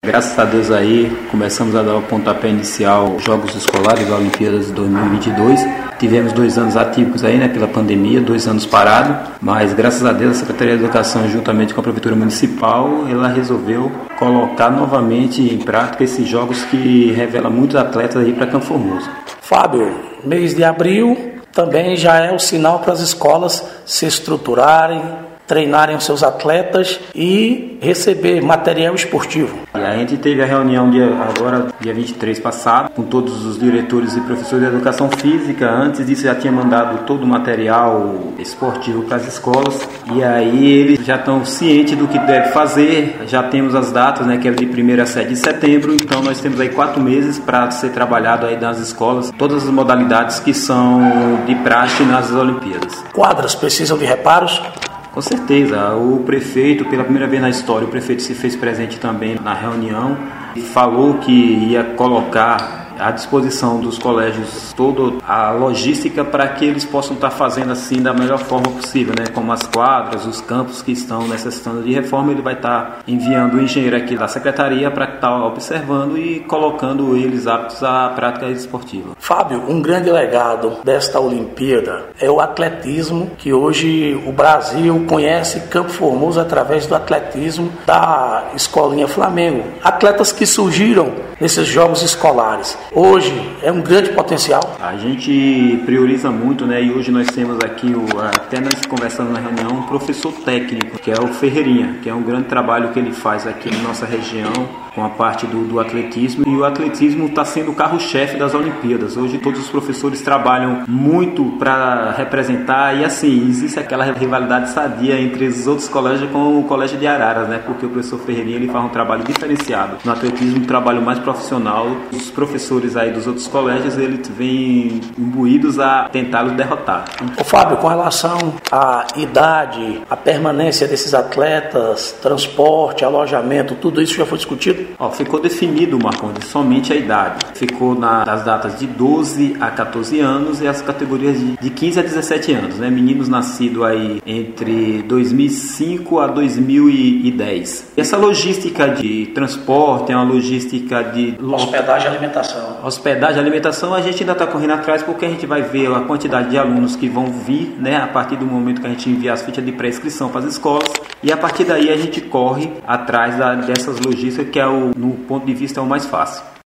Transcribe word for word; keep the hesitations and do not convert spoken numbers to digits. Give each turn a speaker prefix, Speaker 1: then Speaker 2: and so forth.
Speaker 1: Graças a Deus aí, começamos a dar o pontapé inicial aos Jogos Escolares da Olimpíadas de dois mil e vinte e dois. Tivemos dois anos atípicos aí, né, pela pandemia, dois anos parados, mas graças a Deus a Secretaria de Educação, juntamente com a Prefeitura Municipal, ela resolveu colocar novamente em prática esses jogos que revelam muitos atletas aí para Campo Formoso.
Speaker 2: Fábio, mês de abril também já é o sinal para as escolas se estruturarem, treinarem os seus atletas e receber material esportivo.
Speaker 1: E a gente teve a reunião dia, agora, dia vinte e três passado, com todos os diretores e professores de educação física. Antes disso já tinha mandado todo o material esportivo para as escolas. E aí eles já estão cientes do que deve fazer. Já temos as datas, né, que é de primeiro a sete de setembro. Então nós temos aí quatro meses para ser trabalhado aí nas escolas todas as modalidades que são de praxe nas Olimpíadas.
Speaker 2: Quadras precisam de reparos?
Speaker 1: Com certeza, o prefeito, pela primeira vez na história, o prefeito se fez presente também na reunião e falou que ia colocar à disposição dos colégios toda a logística para que eles possam estar fazendo assim da melhor forma possível, né? Como as quadras, os campos que estão necessitando de reforma, ele vai estar enviando o engenheiro aqui da secretaria para estar observando e colocando eles aptos à prática esportiva.
Speaker 2: Fábio, um grande legado desta Olimpíada é o atletismo, que hoje o Brasil conhece Campo Formoso através do atletismo da Escolinha Flamengo. Atletas que surgiram nesses jogos escolares. Hoje é um grande potencial.
Speaker 1: A gente prioriza muito, né? E hoje nós temos aqui, o, até nós conversando na reunião, um professor técnico, que é o Ferreirinha, que é um grande trabalho que ele faz aqui na nossa região, com a parte do, do atletismo. E o atletismo está sendo o carro-chefe das Olimpíadas. Hoje todos os professores trabalham muito para representar e assim, existe aquela rivalidade sadia entre os outros colégios com o Colégio de Araras, né? Porque o professor Ferreirinha ele faz um trabalho diferenciado. No atletismo, um trabalho mais profissional. Os professores aí dos outros colégios, eles vêm imbuídos a tentá-los derrotar.
Speaker 2: Ô Fábio, com relação à idade, a permanência desses atletas, transporte, alojamento, tudo isso já foi discutido?
Speaker 1: Ó, ficou definido, Marcondes, somente a idade. Ficou na, nas datas de doze a catorze anos e as categorias de, de quinze a dezessete anos, né? Meninos nascidos aí entre dois mil e cinco a dois mil e dez. Essa logística de transporte é uma logística de
Speaker 2: hospedagem e alimentação.
Speaker 1: Hospedagem e alimentação a gente ainda está correndo atrás porque a gente vai ver a quantidade de alunos que vão vir, né, a partir do momento que a gente enviar as fichas de pré-inscrição para as escolas, e a partir daí a gente corre atrás da, dessas logísticas que é o, no ponto de vista é o mais fácil.